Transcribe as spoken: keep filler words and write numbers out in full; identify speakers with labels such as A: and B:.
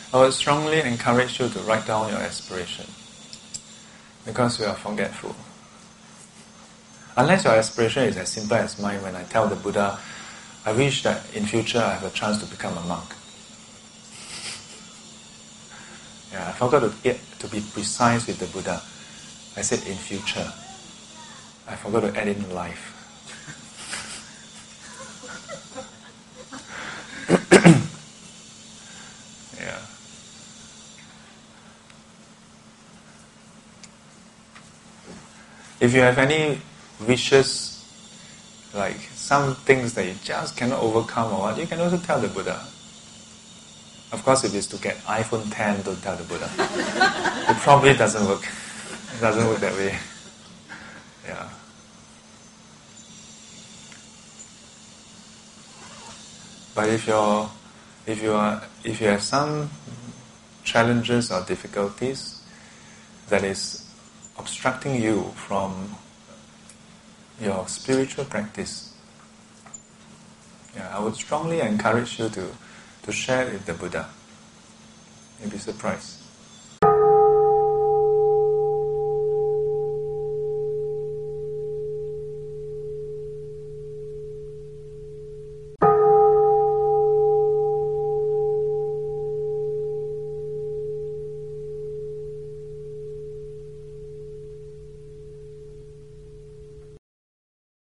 A: I would strongly encourage you to write down your aspiration, because we are forgetful. Unless your aspiration is as simple as mine when I tell the Buddha, I wish that in future I have a chance to become a monk. Yeah, I forgot to get to be precise with the Buddha. I said in future. I forgot to add in life. Yeah. If you have any wishes, like some things that you just cannot overcome or what, you can also tell the Buddha. Of course, if it's to get iPhone ten, don't tell the Buddha. It probably doesn't work. It doesn't work that way. Yeah. But if you're, if you are, if you have some challenges or difficulties that is obstructing you from your spiritual practice, yeah, I would strongly encourage you to, to share it with the Buddha. You'll be surprised.